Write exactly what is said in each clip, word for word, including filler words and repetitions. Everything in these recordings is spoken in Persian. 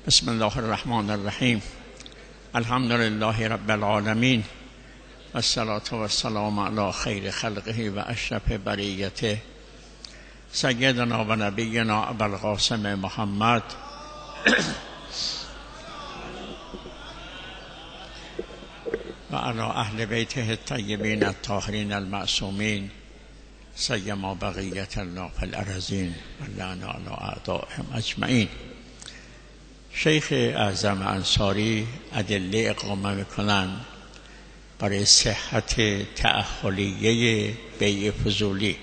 بسم الله الرحمن الرحیم. الحمد لله رب العالمین و الصلاة و السلام علی خیر خلقه و اشرف بریته سیدنا و نبینا ابوالقاسم محمد و علی اهل بیته الطیبین الطاهرین المعصومین سیما بقیت الله فی الارضین و لعن علی اعدائهم اجمعین. شیخ اعظم انصاری ادله اقامه میکنن برای صحت تأخلیه بیع فضولی.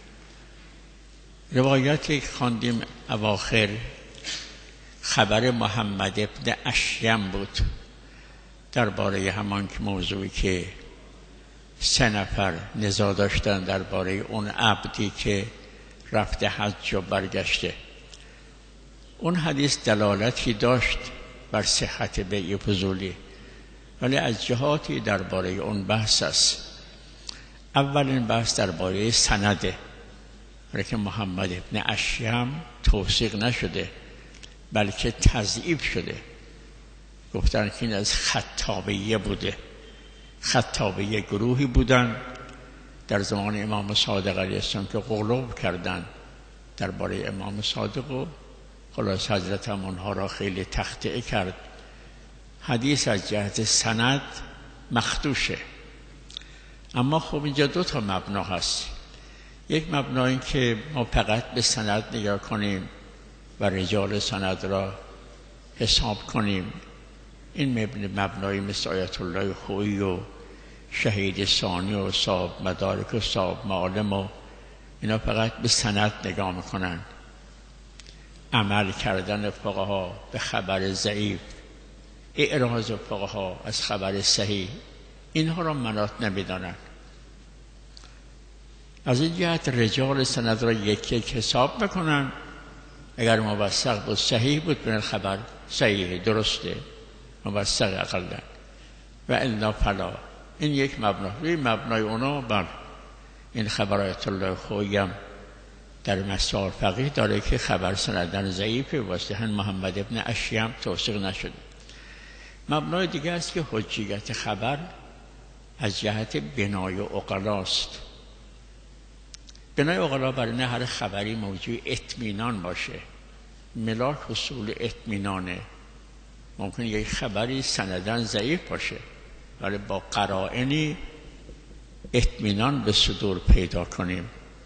روایتی خواندیم اواخر خبر محمد ابن اشیم بود درباره همان موضوعی که سه نفر نزاع داشتن درباره اون عبدی که رفته حج و برگشته. اون حدیث دلالتی داشت بر صحت بیع فضولی، ولی از جهاتی درباره اون بحث است. اولین بحث درباره سنده، برای که محمد ابن اشیم توثیق نشده بلکه تضعیف شده. گفتن که این از خطابیه بوده. خطابیه گروهی بودن در زمان امام صادق علیه السلام که غلو کردن درباره امام صادق و خلاص حضرت هم اونها را خیلی تخطئه کرد. حدیث از جهت سند مخدوشه. اما خب اینجا دو تا مبنا هست. یک مبنا این که ما فقط به سند نگاه کنیم و رجال سند را حساب کنیم. این مبنایی مثل آیت الله خویی و شهید ثانی و صاحب مدارک و صاحب معالم و اینا فقط به سند نگاه میکنن. عمل کردن فقها به خبر ضعیف، اعراض فقها از خبر صحیح، اینها را مناط نمیدانند. از این جهت رجال سند را یک یک حساب میکنن. اگر موثق بود صحیح بود بین خبر صحیح درسته موثق اقلا و الا فلا. این یک مبنا. این مبنای اونا بر این خبر آیت الله خویم در مسائل فقیه داره که خبر سندن ضعیفه واسه محمد ابن اشیم توثیق نشده. مبنای دیگه است که حجیت خبر از جهت بنای عقلاست. بنای عقلا برای نه هر خبری موجود اطمینان باشه. ملاک حصول اطمینانه. ممکن یک خبری سندن ضعیف باشه ولی با قرائنی اطمینان به صدور پیدا کنیم.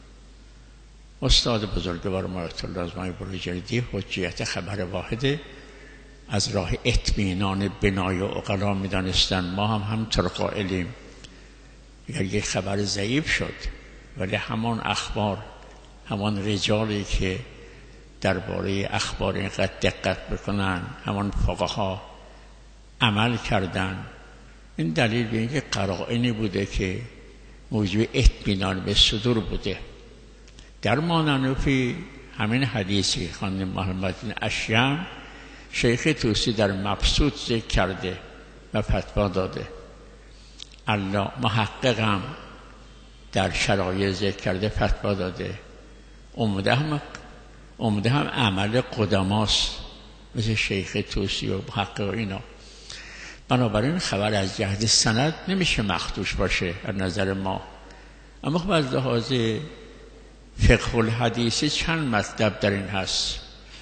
استاد بزرگوار آیت الله ازمای بروجردی حجیت خبر واحده از راه اطمینان بنای و عقلا میدانستن. ما هم همطور قائلیم. اگر یک خبر ضعیف شد ولی همان اخبار همان رجالی که درباره اخبار اینقدر دقت بکنن همان فقها عمل کردن، این دلیل به اینکه قرائنی بوده که موضوع اطمینان به صدور بوده. در ماننوفی همین حدیثی خواندیم محمد بن اشیم شیخ توسی در مبسوط ذکر کرده و فتوا داده. الله محققم در شرایط ذکر کرده فتوا داده. عمده هم عمده هم عمل قدماست مثل شیخ توسی و محقق و اینا. بنابراین خبر از جهت سند نمیشه مخدوش باشه از نظر ما. اما خب از لحاظ فقه الحدیثی چند مطلب در این هست.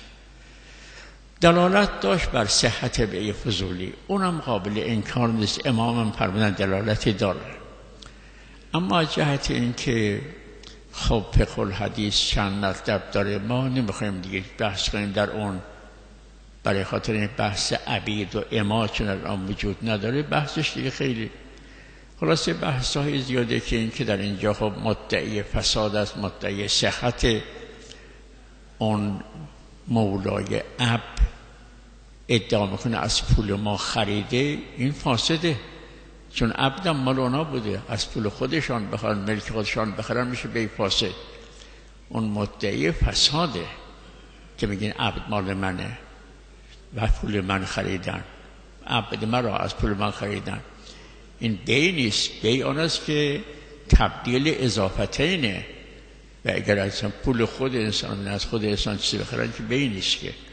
دلالت داشت بر صحت بیع فضولی، اونم قابل انکار نیست. امامم فرمودن دلالتی داره. اما از جهت این که خب فقه الحدیث چند مطلب داره ما نمیخوایم دیگه بحث کنیم در اون. برای خاطر این بحث عبید و اما چون الان وجود نداره بحثش دیگه خیلی خلاصه بحث های زیاده که این که در اینجا خب مدعی فساد است، مدعی صحت اون مولای عبد ادعا میکنه از پول ما خریده، این فاسده. چون عبدم مال اونا بوده، از پول خودشان بخرن ملک خودشان بخرن میشه بی فاسد. اون مدعی فساده که میگین عبد مال منه و پول من خریدن، عبد من را از پول من خریدن. این بی نیست. بی آن است که تبدیل اضافتینه و اگر از پول خود انسان از خود انسان چیزی بخرن که بی نیست که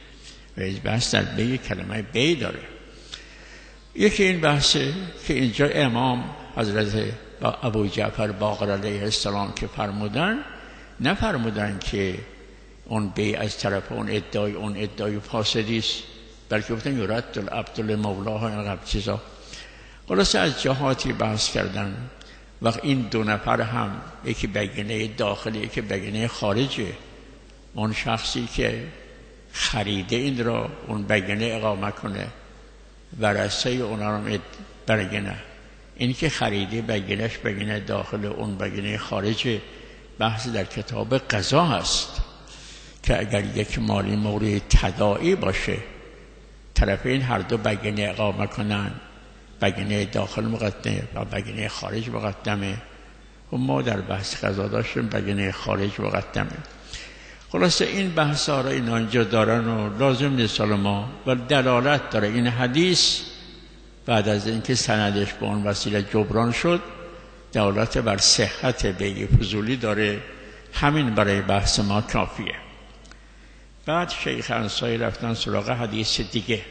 و این بحث در بی کلمه بی داره. یکی این بحثه که اینجا امام حضرت ابو جعفر باقر علیه السلام که فرمودن، نفرمودن که اون بی از طرف اون ادعای اون ادعای فاسدی است، بلکه گفتن یرد العبد لمولاه این قبل چیزا. خلاصه از جهاتی بحث کردن. وقت این دو نفر هم، یکی بگینه داخلی یکی بگینه خارجه، اون شخصی که خریده این را اون بگینه اقامه کنه ورثه اونا رو برگنه، این که خریده بگینش بگینه داخل اون بگینه خارجه. بحث در کتاب قضا هست که اگر یک مالی مورد تداعی باشه طرفین هر دو بگینه اقامه کنن، بگینه داخل مقدمه و بگینه خارج مقدمه، و ما در بحث قضا داشتیم بگینه خارج مقدمه. خلاصه این بحث ها را اینا اینجا دارن و لازم نیست ما، و دلالت داره این حدیث بعد از اینکه سندش به اون وسیله جبران شد دلالت بر صحت بیع فضولی داره. همین برای بحث ما کافیه. بعد شیخ انصاری رفتن سراغ حدیث دیگه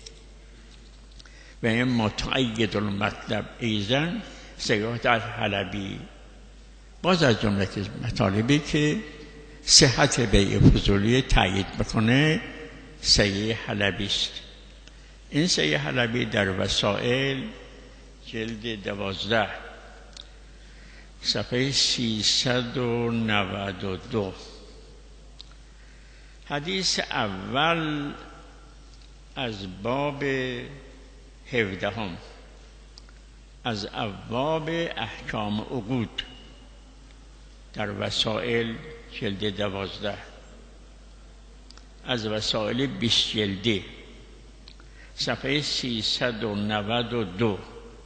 و این متعید المطلب ایزن سیاحت الحلبی، باز از جمله مطالبی که صحت بیع فضولی تایید بکنه سیه حلبی است. این سیه حلبی در وسائل جلد دوازده صفحه سیصد و نود و دو، حدیث اول از باب هفدهم از ابواب احکام عقود در وسائل جلد دوازده، از وسائل بیست جلدی صفحه سیصد و نود و دو،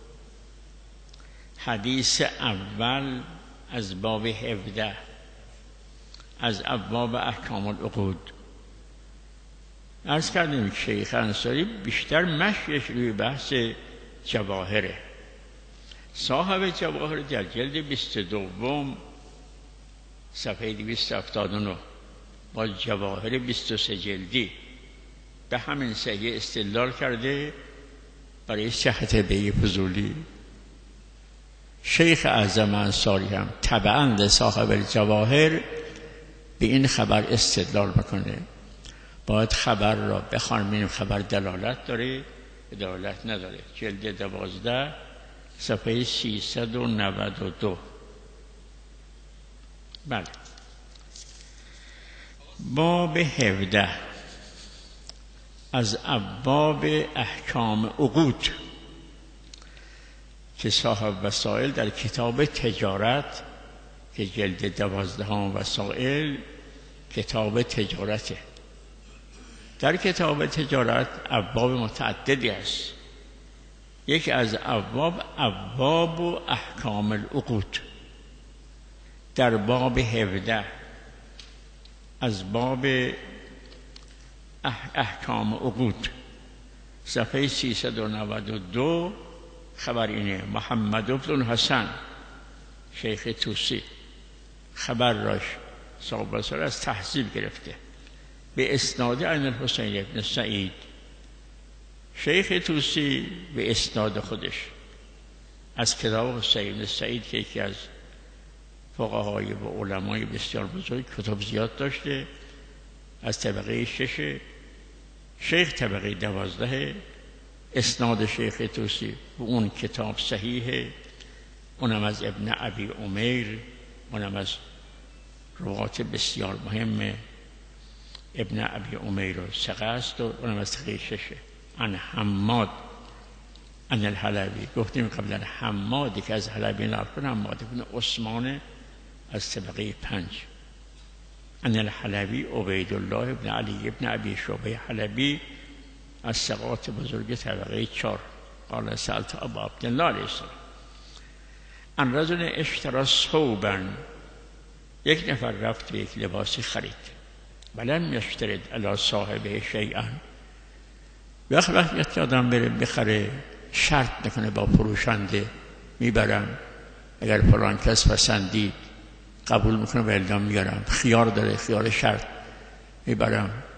حدیث اول از باب هفده از ابواب احکام العقود. عرض کردیم شیخ انصاری بیشتر مشیش روی بحث جواهره. صاحب جواهر در جلد بیست دوم صفحه دویست و هفتاد و نه با جواهر بیست و سه جلدی به همین سیه استدلال کرده برای صحت بیع فضولی. شیخ اعظم انصاری هم تبعاً لصاحب جواهر به این خبر استدلال میکنه. باید خبر را بخوان ببینیم خبر دلالت داره دلالت نداره. جلد دوازده صفحه سیصد و نود و دو. بله. باب هفده از ابواب احکام عقود که صاحب وسائل در کتاب تجارت که جلد دوازدهم وسائل کتاب تجارته. در کتاب تجارت ابواب متعددی است. یکی از ابواب ابواب و احکام العقود. در باب هفده از باب احکام عقود صفحه سیصد و نود و دو خبر اینه محمد بن حسن شیخ توسی خبر راش صاحب وسائل از تحصیل گرفته به اسناد عن الحسین بن سعید. شیخ توسی به اسناد خودش از کتاب حسین بن سعید که یکی از فقهای و علمای بسیار بزرگ کتاب زیاد داشته، از طبقه شش، شیخ طبقه دوازده، اسناد شیخ توسی و اون کتاب صحیحه، اونم از ابن ابی عمیر، اونم از روات بسیار مهمه. ابن ابی عمیر و ثقه است و اونم از طبقه ششه. عن حماد عن الحلبی، گفتیم قبلا حمادی که از حلبی نقل کنه حماد بن عثمان از طبقه پنج. عن الحلبی عبید الله بن علی بن ابی شعبه حلبی از ثقات بزرگ طبقه چهار. قال سألت ابا عبدالله علیه السلام عن رجل اشترى ثوبا، یک نفر رفت یک لباسی خرید ولم یشترط علی صاحبه شیئا. وقت وقت آدم بره بخره شرط میکنه با فروشنده میبرم، اگر فلان کس پسندید قبول میکنه و الا میگرم. خیار داره، خیار شرط میبرم.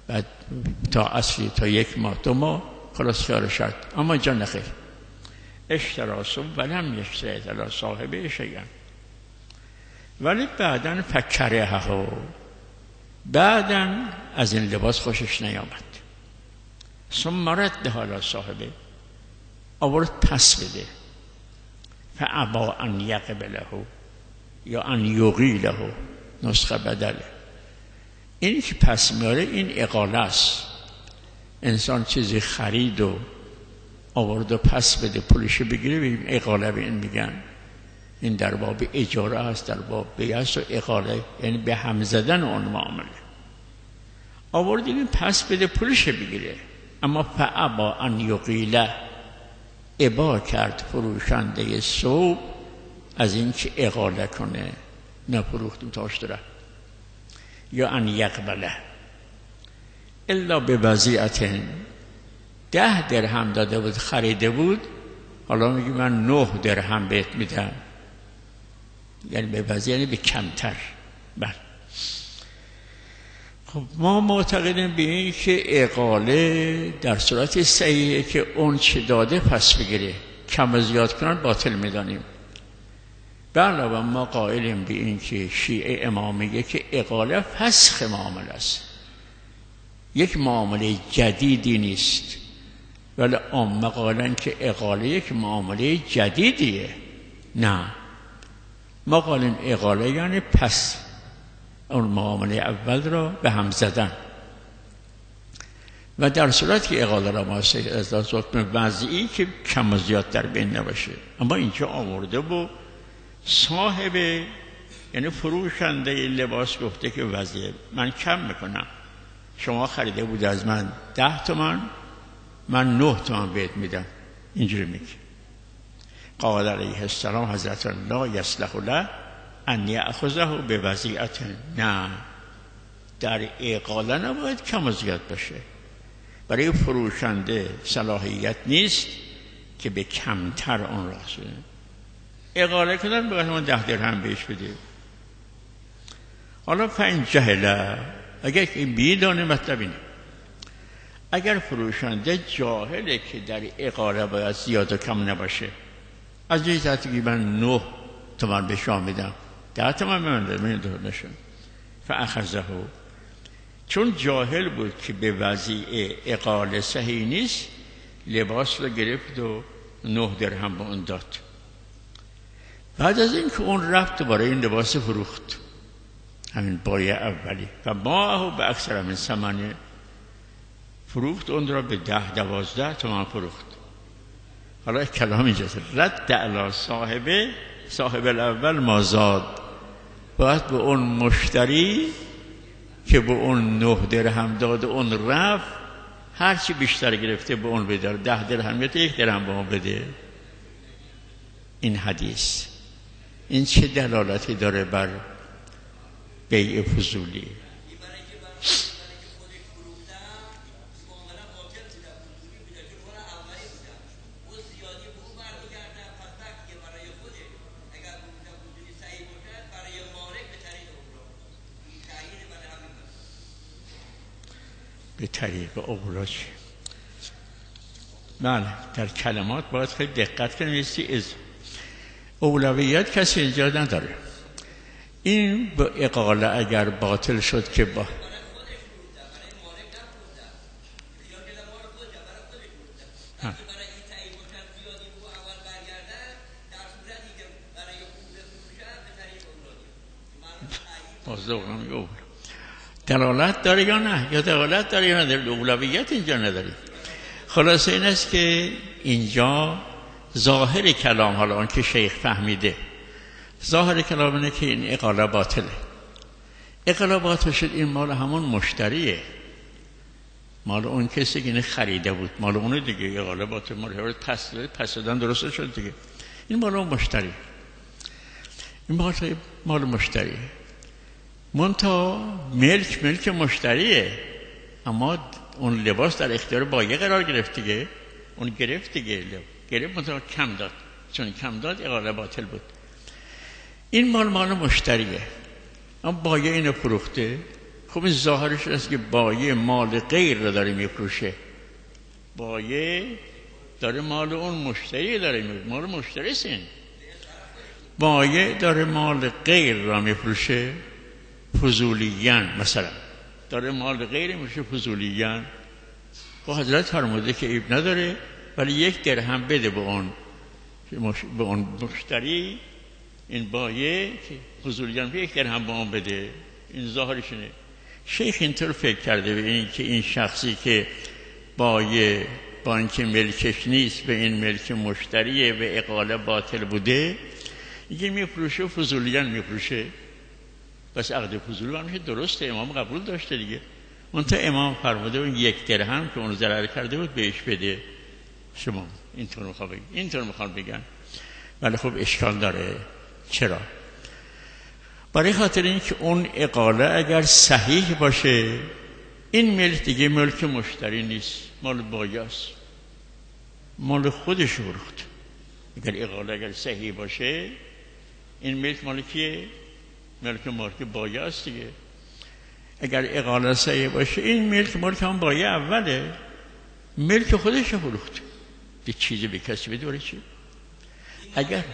بعد تا اصلی تا یک ماه دو ماه خلاص خیال شد. اما اینجا نخیر، اشتراسو ولم یشترط علی صاحبه شیئا، ولی بعدن فکره ها، بعدن از این لباس خوشش نیامد. ثم رده علی صاحبه، آورد پس بده. فابا ان یقبله یا ان یقیله، نسخه بدله. این که پس میاره این اقاله است. انسان چیزی خرید و آورد و پس بده پولش بگیره، بگیم اقاله به این میگن. این در باب اجاره است، در باب بیع است و اقاله یعنی به هم زدن اون معامله. آورد این پس بده پولش بگیره. اما فابا ان یقیله، ابا کرد فروشنده ثوب از این که اقاله کنه، نفروختیم تاش داره، یا ان یقبله الا به وضیعت، ده درهم داده بود خریده بود، حالا میگه من نه درهم بهت میدم، یعنی به وضیعت یعنی به کمتر. بله. خب ما معتقدیم به این که اقاله در صورت صحیحه که اون چه داده پس بگیره، کم و زیاد کنن باطل میدانیم. بله و ما قائلیم به این که شیعه امامیه که اقاله فسخ معامله است، یک معامله جدیدی نیست. ولی عامه قائلن که اقاله یک معامله جدیدیه. نه، ما قائلیم اقاله یعنی پس اون معامله اول را به هم زدن. و در صورت که اقاله را ما از حکم وضعی که کم و زیاد در بین نباشه. اما اینجا آورده و صاحب یعنی فروشنده لباس گفته که وضعیه من کم میکنم، شما خریده بود از من ده تومن، من نه تومن بهت میدم. اینجوری میگه. قال علیه السلام حضرت لا یصلح له ان یأخذه به وضیعت، نه، در اقاله نباید کم و زیاد باشه. برای فروشنده صلاحیت نیست که به کمتر آن را سونه. اقاله کردن بگه من ده درهم بهش بده. حالا فین جهله، اگر این بیدانه مطلب اینه، اگر فروشنده جاهله که در اقاله باید زیاد و کم نباشه، از جایی تحتی که من نه تومن به شما میدم، ده تومن من من دور نشون فاخذه، چون جاهل بود که به وضیع اقاله صحیح نیست، لباس رو گرفت و نه درهم به اون داد. بعد از این که اون رفت برای این لباس فروخت، همین بایع اولی، و ما به اکثر من ثمنه فروخت، اون را به ده دوازده تومن فروخت. حالا کلام اینجاست، رد علی صاحبه، صاحب الاول مازاد، باید به اون مشتری که به اون نه درهم داد اون رفت، هرچی بیشتر گرفته به اون بده، ده درهم یا یک درهم به اون بده. این حدیث این چه دلالتی داره بر بیع فضولی؟ به طریق اولا چی؟ بله، در کلمات باید خیلی دقت کنیم. از اولویت کسی اینجا نداره. این با اقاله اگر باطل شد که با دلالت داره یا نه، یا دلالت داره یا نداره، اولویت اینجا نداره. خلاصه این است که اینجا ظاهر کلام، حالا اون که شیخ فهمیده، ظاهر کلام اینه که این اقاله باطله. اقاله باطل شد، این مال همون مشتریه، مال اون کسی که اینه خریده بود، مال اونه دیگه. اقاله باطل، مال پس پس دادن درست شد دیگه. این مال اون مشتری، این مال مال مشتریه. منتها ملک ملک مشتریه، اما اون لباس در اختیار بایع قرار گرفت دیگه. اون گرفت دیگه، گرفت منتها کم داد، چون کم داد اقاله باطل بود. این مال مال مشتریه، اما بایع اینو فروخته. خب این ظاهرش است که بایع مال غیر رو داره میفروشه، بایع داره مال اون مشتری داره میفروشه، مال مشتری سین، بایع داره مال غیر را میفروشه فضولیان، مثلا داره مال غیر میفروشه فضولیان. خب حضرت فرموده که عیب نداره ولی یک درهم بده به اون به اون مشتری، این بایع که فضولیان به یک درهم به اون بده. این ظاهرشونه. شیخ اینطور فکر کرده به این که این شخصی که بایع با اینکه ملکش نیست به این ملک مشتریه و اقاله باطل بوده، اینکه میفروشه فضولیان میفروشه، بس عقد فضولی برمیشه درسته، امام قبول داشته دیگه. منتها امام فرموده اون یک درهم که اون ضرر کرده بود بهش بده. شما اینطور میخوام بگن، اینطور میخوام بگن، ولی خب اشکال داره. چرا؟ برای خاطر اینکه اون اقاله اگر صحیح باشه این ملک دیگه ملک مشتری نیست، مال بایعست، مال خودش فروخت. اگر اقاله اگر صحیح باشه این ملک مال کیه؟ ملک مالک بایعست دیگه. اگر اقاله صحیح باشه این ملک مالک هم بایع اوله، ملک خودش فروخت. یه چیزی به کسی بدوره چی؟ اگر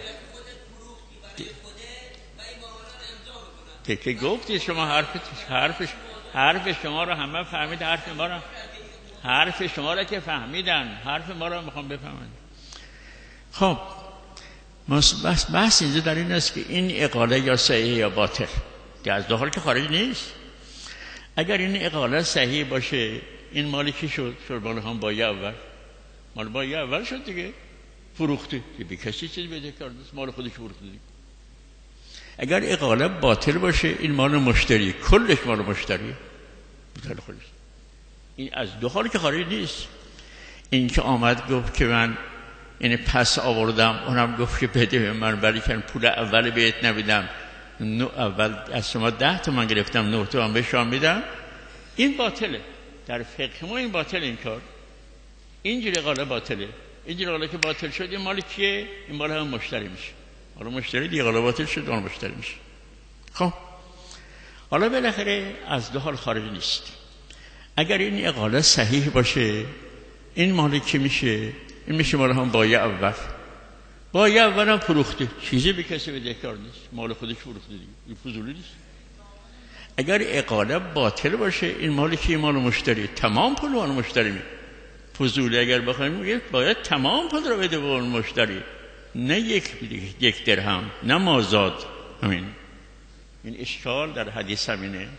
که گفتی شما حرفش حرفش حرف شما رو همه فهمید، حرف ما رو حرف شما رو که فهمیدن، حرف ما رو میخوام بفهمن. خب بس بس اینجا در این است که این اقاله یا صحیح یا باطل، که از دو حال که خارج نیست. اگر این اقاله صحیح باشه این مالی کی شد؟ شد مال هم بایع اول، مال بایع اول شد دیگه، فروخته که به کسی چیز بده کرده، مال خودش فروخته دیگه. اگر اقاله باطل باشه این مال مشتری، کلش مال مشتری باطل خودش. این از دو حال که خارج نیست. این که آمد گفت که من این پس آوردم، اونم گفت که بده به من ولی که پول اول بهت نمیدم، اول از شما ده تومن گرفتم نه تومن به شما میدم، این باطله. در فقه ما این باطل، این کار اینجوری اقاله باطله. اینجوری اقاله که باطل شد این مال کیه؟ این مال هم مشتری میشه. حالا مشتری دیگه اقاله باطل شد اون مشتری میشه. خب حالا بالاخره از دو حال خارج نیست. اگر این اقاله صحیح باشه این مال کی میشه؟ این میشه مال هم بایع اول. بایع اول هم فروخته، چیزی به کسی بده کار نیست، مال خودش فروخته دیگه، این فضولی نیست. اگر اقاله باطل باشه این مال کی؟ مال مشتری، تمام پول مال مشتری می. فضولی اگر بخوایم میگه باید تمام پول رو بده به اون مشتری، نه یک یک درهم، نه مازاد. همین این اشکال در حدیث همینه.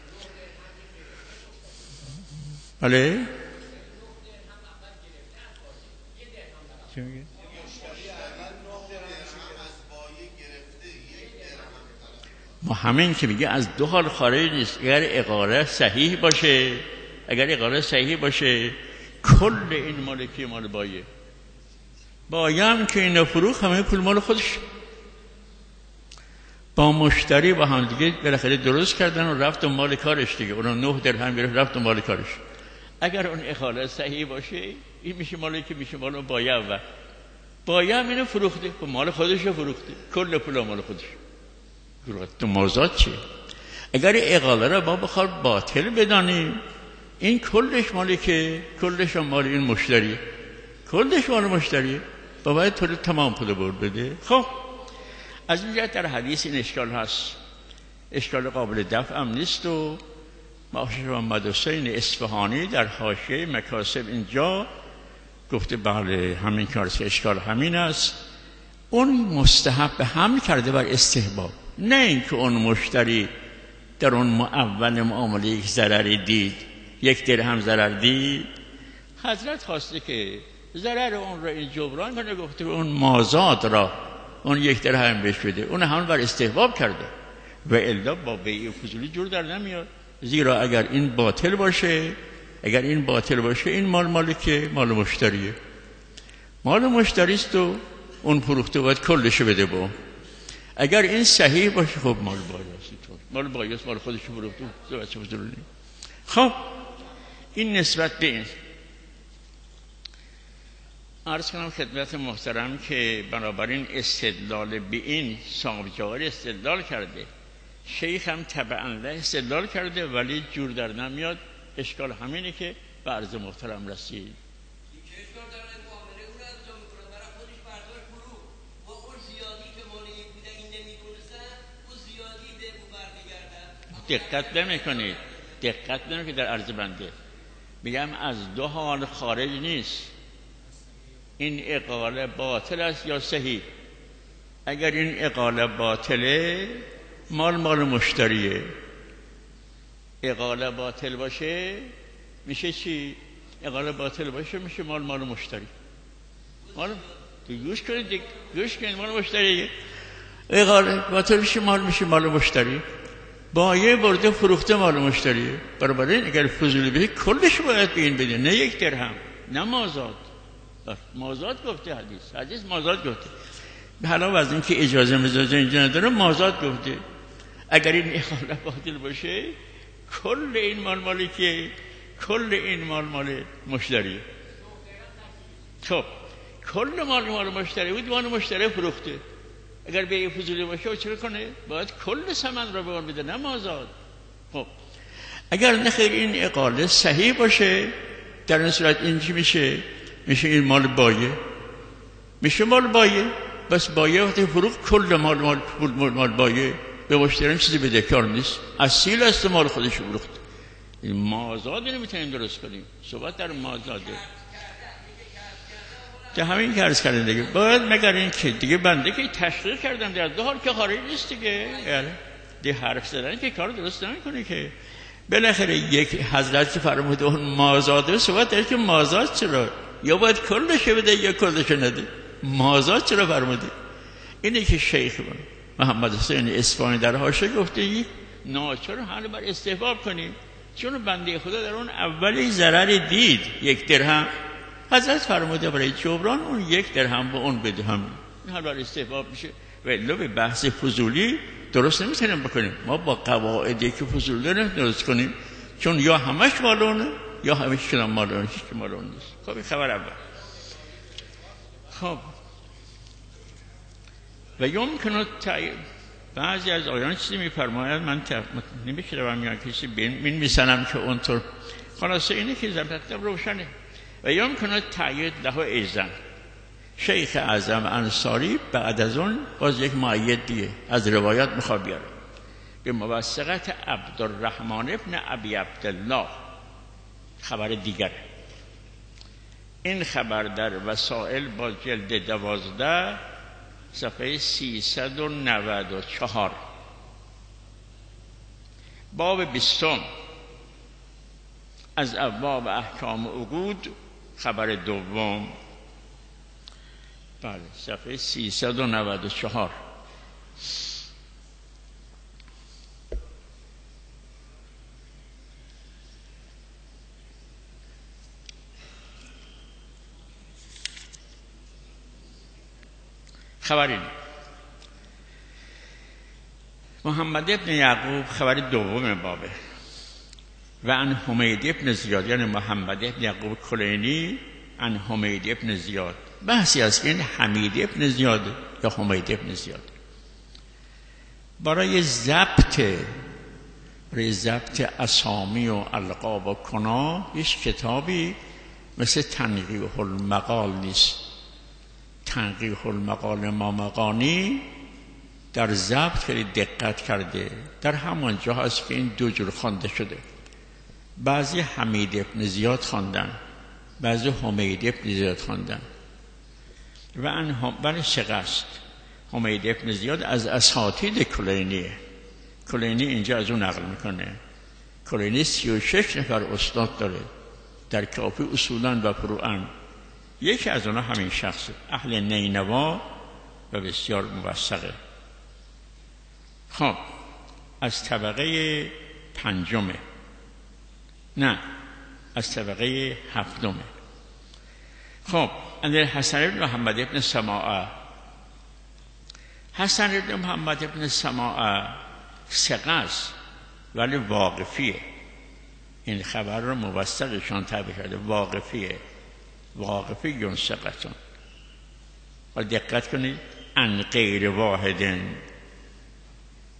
بله چی میگه؟ ما همین که میگه از دو حال خارج نیست. اگر اقاله صحیح باشه، اگر اقاله صحیح باشه کل این مالکی مال بایع، بایع هم که اینو فروخت همه پول مال خودش. با مشتری با هم دیگه بالاخره درست کردن و رفت و مال کارش دیگه، اون نه درهم گرفت رفت و مال کارش. اگر اون اقاله صحیح باشه این میشه مالی که میشه مال بایع و بایع هم اینو فروخته، مال خودش رو فروخته، کل پول مال خودش. تو موضوع چیه؟ اگر اقاله را با بخواد باطل بدانیم این کلش مالی که کلش مال این مشتری، کلش مال مشتری با باید پول تمام پول برد بده. خب از این جهت در حدیث این اشکال هست، اشکال قابل دفع هم نیست. و معاشر محمد حسین اصفهانی در حاشیه مکاسب اینجا گفته بله همین کار که اشکال همین است. اون مستحب به هم کرده بر استحباب، نه اینکه اون مشتری در اون اول معامله یک ضرری دید، یک درهم ضرر دید، حضرت خواسته که ضرر اون را این جبران کنه، گفته اون مازاد را اون یک درهم بهش بده، اون همون بر استحباب کرده و الا با بیع فضولی جور در نمیاد. زیرا اگر این باطل باشه، اگر این باطل باشه این مال مالی که مال مشتریه، مال مشتری است و اون فروخته باید کلش بده با. اگر این صحیح باشه خب مال بایعست، مال بایعست، مال خودش فروخته. خب این نسبت به این. عرض کنم خدمت محترم که بنابراین استدلال به این صاحب جواهر استدلال کرده شیخ هم طبعا له استدلال کرده ولی جور در نمیاد. اشکال همینه که به عرض محترم رسید. دقت نمی‌کنید دقت نمی‌کنید در عرض بنده میگم از دو حال خارج نیست. این اقاله باطل است یا صحیح؟ اگر این اقاله باطله مال مال مشتریه. اقاله باطل باشه میشه چی؟ اقاله باطل باشه میشه مال مال مشتری. مال گوش کنید گوش کنید مال مشتریه. اقاله باطل میشه مال میشه مال مشتری. بایه برده فروخته مال مشتریه. بنابراین اگر فضولی بشه کلش باید به این بده، نه یک درهم، نه مازاد. مازاد گفته حدیث حدیث مازاد گفته. به علاوه از این که اجازه مزاجه اینجا نداره مازاد گفته. اگر این اقاله باطل باشه کل این مال مالی که کل این مال مال مشتریه. خب کل مال مال مشتری بود، مال مشتری فروخته. اگر به فضولی باشه چرا کنه؟ باید کل ثمن رو به اون بده، نه مازاد. خب اگر نخیر این اقاله صحیح باشه در این صورت این چی میشه؟ میشه این مال بایه، میشه مال بایه. بس بایه وقتی فروخت کل مال مال مال, مال بایه به مشتری چیزی بدهکار نیست، اصیل است مال خودش فروخت. این مازاد نمیتونیم درست کنیم. صحبت در مازاده که همین که عرض کردن دیگه. باید مگر این که دیگه بنده که تشریح کردم در دو حال که خارج نیست دیگه. یعنی دی حرف زدن که کار درست نمیکنه که. بالاخره یک حضرت فرموده اون مازاده صحبت داره که مازاد چرا؟ یا باید کلش بده یا کلش نده. مازاد چرا فرموده؟ اینه که شیخ محمد حسین اصفهانی در حاشیه گفته ناچار حال بر استحباب کنیم، چون بنده خدا در اون اولی ضرر دید یک درهم. حضرت فرموده برای جبران اون یک درهم به اون بده. هم این حال بر استحباب میشه. ولی به بحث فضولی درست نمیتونیم بکنیم. ما با قواعدی که فضول داریم درست کنیم، چون یا همش مالونه یا همش کنم مالونه، هیچ که مالون نیست. خب این خبر اول. خب و یمکن تعیین بعضی از آیان چیزی میفرماید من نمیشنوم میان کسی بین میسنم که اونطور. خلاصه اینه که زبطم روشنه. و یمکن تعیین له ایزن. شیخ اعظم انصاری بعد از اون باز یک معید دیگه از روایات میخواد بیاره به موثقت عبدالرحمن ابن ابی عبدالله. خبر دیگر این خبر در وسائل با جلد دوازده صفحه سیصد و نود و چهار باب بیستم از ابواب احکام عقود خبر دوم. بله صفحه سیصد و نود و چهار. خبر این محمد ابن یعقوب خبر دوم بابه. و عن حمید ابن زیاد یعنی محمد ابن یعقوب کلینی عن حمید ابن زیاد. بحثی است که این حمید ابن زیاد یا حمید ابن زیاد برای ضبط برای ضبط اسامی و القاب و کنا هیچ کتابی مثل تنقیح المقال نیست. تنقیح المقال مامقانی در ضبط خیلی دقت کرده. در همان جا هست که این دو جور خوانده شده. بعضی حمید ابن زیاد خواندن، بعضی حمید ابن زیاد خواندن. و ان بر شقست حمید ابن زیاد از اساتید کلینیه. کلینی اینجا از اون نقل میکنه. کلینی سی و شش نفر استاد داره در کافی اصولا و فروعا. یکی از اونها همین شخص اهل نینوا و بسیار موثقه. خب از طبقه پنجمه، نه از طبقه هفتمه. خب اندر حسن ابن محمد ابن سماعه. حسن ابن محمد ابن سماعه ثقه است ولی واقفیه. این خبر رو موثقشان تعبیر کرده واقفیه. واقفی یون ثقتون. و دقت کنید ان غیر واحدن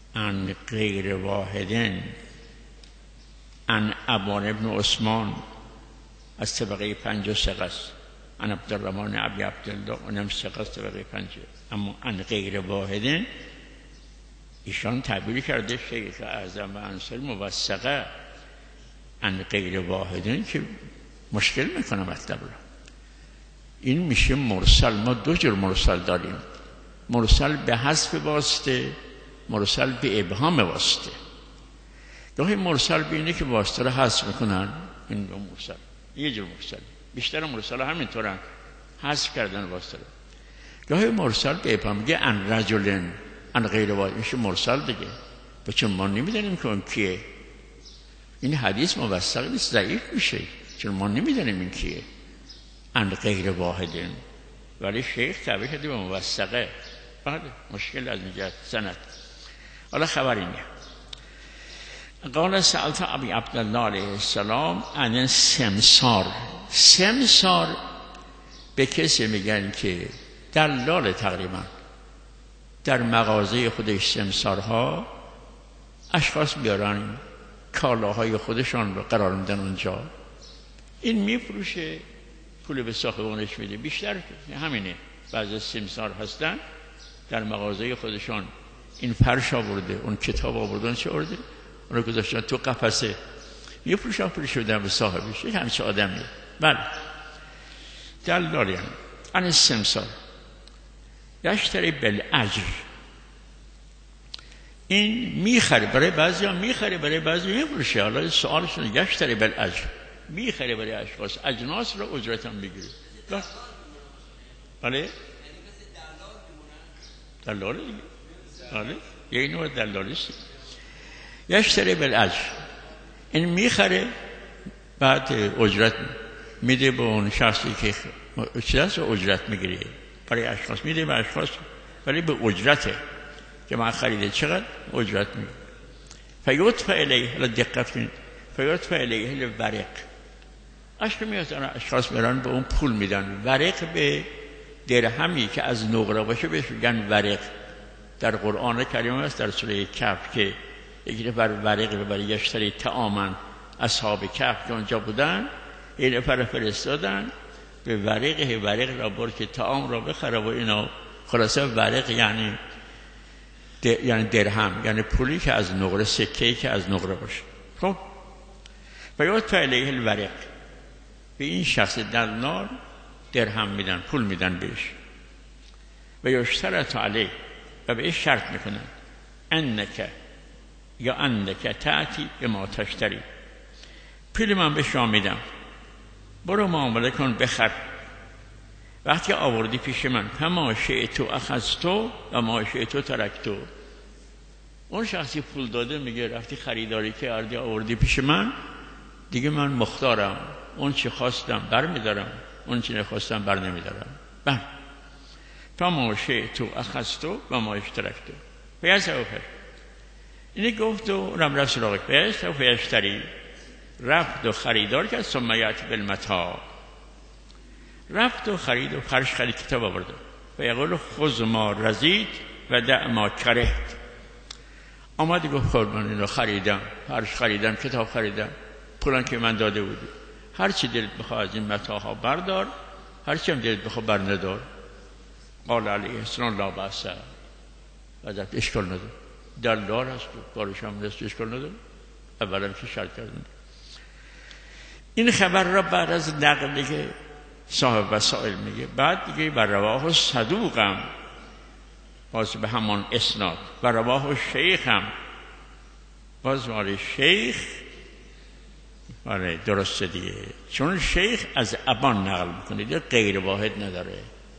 عن غیر واحدن عن ابان ابن عثمان از طبقه پنج و سقه است، عن عبدالرحمن ابی عبدالله اونم سقه است طبقه پنج، اما عن غیر واحدن ایشان تعبیر کرده شیخ اعظم و انصاری موثقه، عن غیر واحدن که مشکل میکنه مطلب را. این میشه مرسل. ما دو جور مرسل داریم، مرسل به حذف واسطه، مرسل به ابهام واسطه. گاهی مرسل به اینه که واسطه رو حذف میکنن، این دو مرسل، یه جور مرسل. بیشتر مرسل همینطورن، حذف کردن واسطه رو. گاهی مرسل به ابهام، میگه ان رجلن ان غیر واحد، میشه مرسل دیگه. چون ما نمیدونیم که اون کیه، این حدیث موثق نیست، ضعیف میشه چون ما نمیدونیم این کیه. ان غیر واحدن، ولی شیخ تعبیر کرده به موثقه. بعد مشکل از اینجا سند. حالا خبر اینه، قال سألت ابی عبدالله علیه السلام عن سمسار. سمسار به کسی میگن که دلال، تقریبا در مغازه خودش سمسارها اشخاص بیارن کالاهای خودشان رو قرار میدن اونجا، این میفروشه، پول به صاحبانش میده. بیشتر همینه، بعضی سمسار هستن در مغازه خودشان این فرش آورده، اون کتاب آوردن، چه آورده، اون رو گذاشتن تو قفسه، میفروشن، پولش بدن به صاحبش. این همچه آدمیه. بله، دلال یعنی عن السمسار یشتری بالاجر. این میخره برای بعضی ها، میخره برای بعضی میفروشه. حالا سوالشون یشتری بالاجر، میخره برای اشخاص، اجناس رو اجرت هم بگیره. بله، دلال دیگه. بله، یه نوع دلالیست. یشتری بالاجر، این میخره بعد اجرت میده به اون شخصی که چیزاست رو اجرت میگیره. برای اشخاص میده به اشخاص، ولی به اجرته که من خریده چقدر اجرت میده. فیوتفع الیه، حالا دقت کنید، فیوتفع الیه الورق، اشک میاد اشخاص میرن به اون پول میدن. ورق به درهمی که از نقره باشه بهش میگن ورق. در قرآن کریم است، در سوره کهف، که یکی نفر ورق رو برای یشتری طعاما اصحاب کهف که اونجا بودن، یه نفر فرستادن به ورق، ورق را برد که طعام را بخره و اینا. خلاصه ورق یعنی در... یعنی درهم، یعنی پولی که از نقره، سکه‌ای که از نقره باشه. خب بیات علیه الورق، به این شخص دلال درهم میدن، پول میدن بهش. و یشترط علیه، و به شرط میکنن انک یا انک تأتی به ما تشتری، پول من به شما میدم، برو معامله کن، بخر. وقتی آوردی پیش من، فما شئتو اخذتو و ما شئتو ترکتو، اون شخصی پول داده میگه رفتی خریداری که اردی آوردی پیش من، دیگه من مختارم، اون چی خواستم بر میدارم، اون چی نخواستم بر نمیدارم. بر فما شئتو اخذتو و ما اشترکتو فیسوفر. اینی گفت و رم رفت سراغ پیش و فیشتری، رفت و خریدار کرد. ثم یأتی بالمتاع، رفت و خرید و فرش خرید، کتاب آورد. و یقول خذ ما رضیت و دع ما کرهت. آمد گفت خود من اینو خریدم، فرش خریدم، کتاب خریدم، پولان که من داده بودی، هر چی دلت بخواه از این متاع ها بردار، هر چی هم دلت بخواه بر ندار. قال علیه السلام لا بأس، ازت اشکال نداره، دلال هست و کارش هم دست اشکال نداره. اولا که شرط کردن. این خبر را بعد از نقل دیگه صاحب وسائل میگه، بعد دیگه بر رواه صدوقم، باز به همان اسناد، بر رواه شیخم، باز مال شیخ. آره درسته دیگه، چون شیخ از ابان نقل میکنه دیگه، غیر واحد نداره.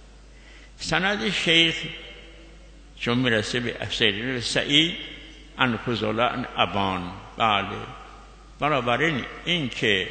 سند شیخ چون میرسه به سید سعید عن فضل عن ابان. بله، بنابراین این که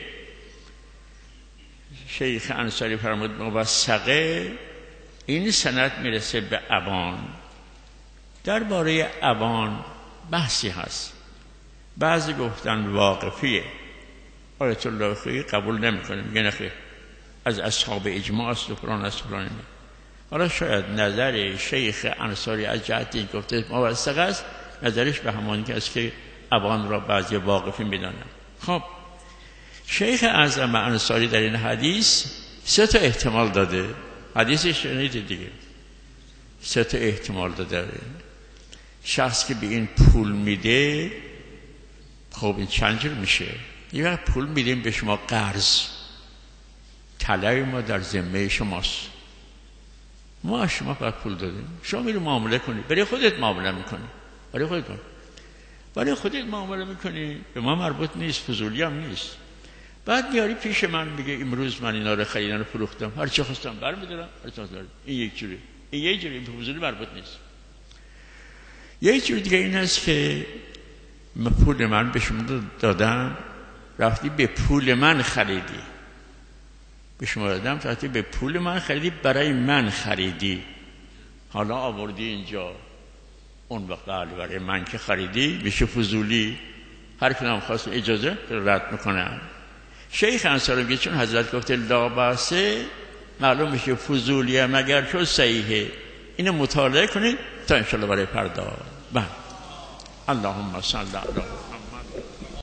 شیخ انصاری فرمود موثقه، این سند میرسه به ابان. درباره ابان بحثی هست، بعضی گفتن واقفیه، آیت الله خیلی قبول نمیکنه، میگه نخیر از اصحاب اجماع است و فلان است فلان است. حالا شاید نظر شیخ انصاری از جهت این گفته موثق است، نظرش به همانی که است که اوان را بعضی واقفی میدانن. خب شیخ اعظم انصاری در این حدیث سه تا احتمال داده. حدیثش شنیدید دیگه، سه تا احتمال داده. شخص که به این پول میده، خب این چند جور میشه؟ یه وقت پول میدیم به شما قرض، طلب ما در ذمه شماست، ما شما باید پول دادیم، شما میری معامله کنی، برای خودت معامله میکنی، برای خودت برای خودت معامله میکنی، به ما مربوط نیست، فضولی هم نیست. بعد میاری پیش من میگه امروز من اینا رو خریدم رو فروختم، هر چی خواستم برمیدارم، هر چی خواستم. این یک جوری، این یک جوری، به فضولی مربوط نیست. یک جور دیگه این است که پول من به شما دادم، رفتی به پول من خریدی، به شما دادم رفتی به پول من خریدی، برای من خریدی، حالا آوردی اینجا، اون وقت برای من که خریدی میشه فضولی. هر کی هم خواست اجازه رد میکنن. شیخ انصاری میگه چون حضرت گفته لا باسه، معلوم میشه فضولیه مگر چون صحیحه. اینو مطالعه کنید تا انشالله برای پرداخت. بله. اللهم صل علی محمد.